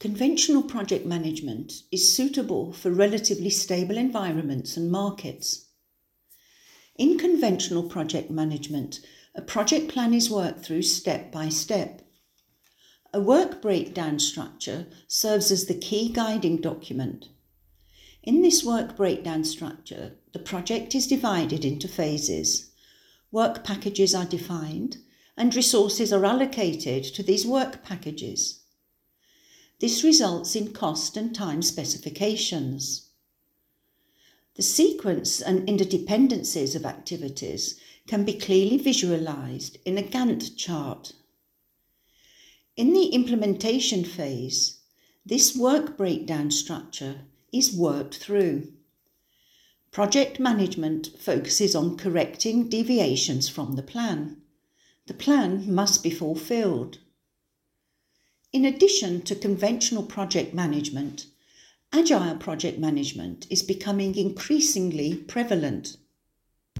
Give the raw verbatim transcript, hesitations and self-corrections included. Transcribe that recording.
Conventional project management is suitable for relatively stable environments and markets. In conventional project management, a project plan is worked through step by step. A work breakdown structure serves as the key guiding document. In this work breakdown structure, the project is divided into phases. Work packages are defined, and resources are allocated to these work packages. This results in cost and time specifications. The sequence and interdependencies of activities can be clearly visualized in a Gantt chart. In the implementation phase, this work breakdown structure is worked through. Project management focuses on correcting deviations from the plan. The plan must be fulfilled. In addition to conventional project management, agile project management is becoming increasingly prevalent.